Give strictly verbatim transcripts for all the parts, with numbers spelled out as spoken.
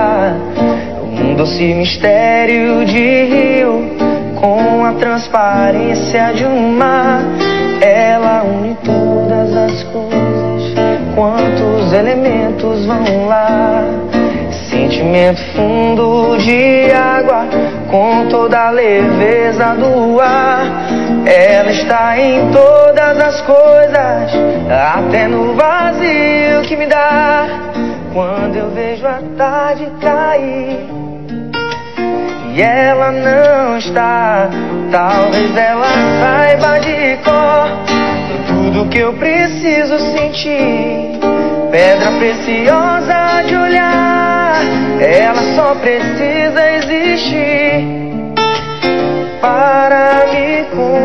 água, um doce mistério de rio, com a transparência de um mar. Ela une todas as coisas, quantos elementos vão lá. Sentimento fundo de água, com toda a leveza do ar. Ela está em todas as coisas, até no vazio que me dá. Quando eu vejo a tarde cair e ela não está, talvez ela saiba de cor tudo que eu preciso sentir. Pedra preciosa de olhar, ela só precisa existir para me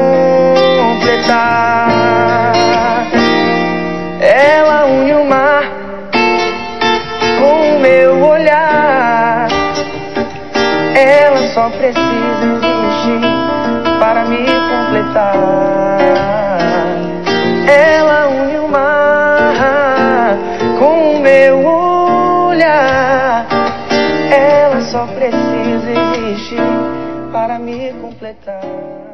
completar. Ela une o mar com o meu olhar, ela só precisa existir para me completar. Ela une o mar com o meu olhar, ela só precisa existir para me completar.